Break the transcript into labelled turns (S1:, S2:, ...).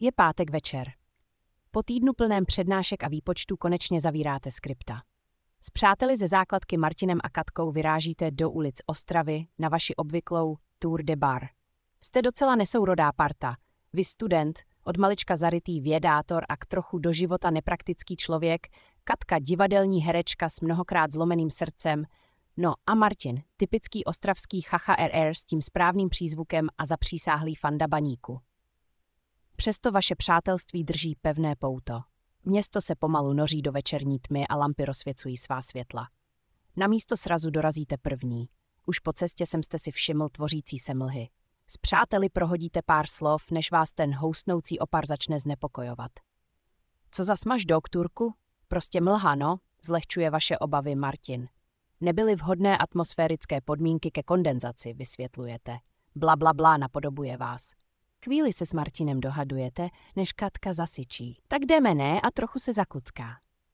S1: Je pátek večer. Po týdnu plném přednášek a výpočtů konečně zavíráte skripta. S přáteli ze základky Martinem a Katkou vyrážíte do ulic Ostravy na vaši obvyklou Tour de Bar. Jste docela nesourodá parta. Vy student, od malička zarytý vědátor a k trochu do života nepraktický člověk, Katka divadelní herečka s mnohokrát zlomeným srdcem, no a Martin, typický ostravský chacha RR s tím správným přízvukem a zapřísáhlý fanda baníku. Přesto vaše přátelství drží pevné pouto. Město se pomalu noří do večerní tmy a lampy rozsvěcují svá světla. Na místo srazu dorazíte první. Už po cestě jste si všiml tvořící se mlhy. S přáteli prohodíte pár slov, než vás ten houstnoucí opar začne znepokojovat. Co za smaž dog, Turku? Prostě mlha, no, zlehčuje vaše obavy Martin. Nebyly vhodné atmosférické podmínky ke kondenzaci, vysvětlujete. Bla, napodobuje vás. Chvíli se s Martinem dohadujete, než Katka zasyčí. Tak jdeme, ne? A trochu se zakucká.